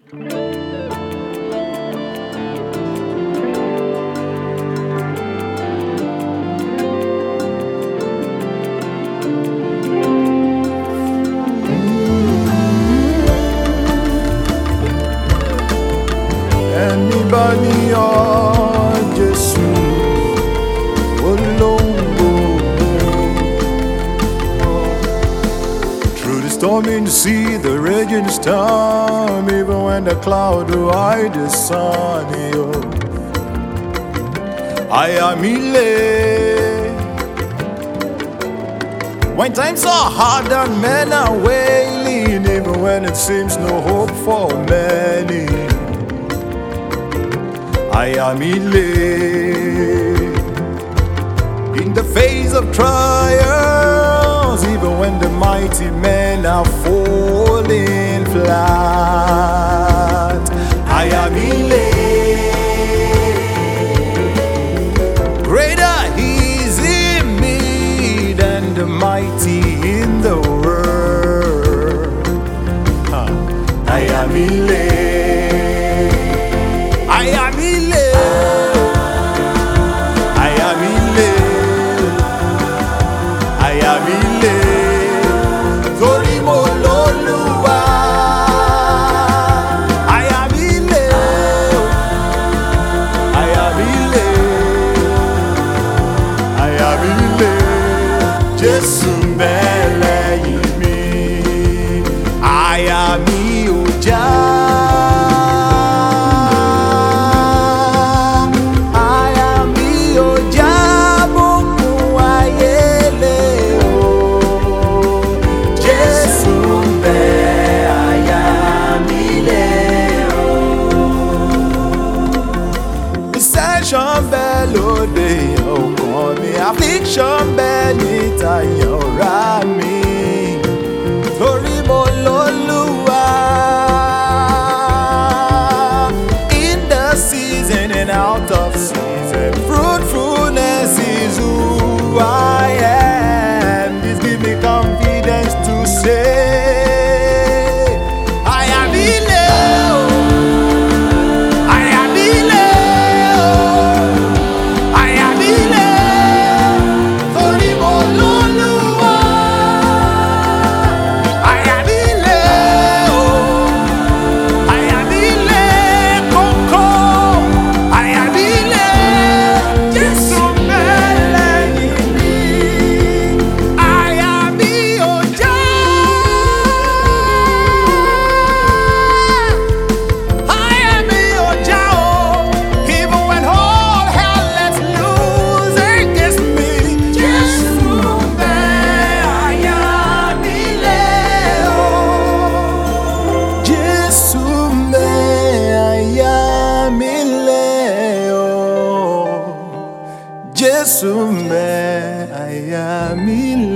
Anybody or Jesus alone. Through the storm in the sea, the raging storm, even when the cloud will hide the sun, I am elate. When times are hard and men are wailing, even when it seems no hope for many, I am elate. In the face of trials, even when the mighty men are falling flat, I am elate. Greater is in me than the mighty in the world. I am elate. I am elate. I am elate. I am elate. Torí mo l'Olúwa. I am elate. I am elate. I am elate. Jésù ń bẹ lẹ́yìn mi. Àyà mi ò já. Affliction bẹ́ẹ̀ níta yọ̀ọ̀rá mi, torí mo l'Olúwa. In the season and out of season, fruitfulness is who I am. This gives me confidence to say, I am healed. I am healed. I am healed. Jésù ń bẹ, àyà mi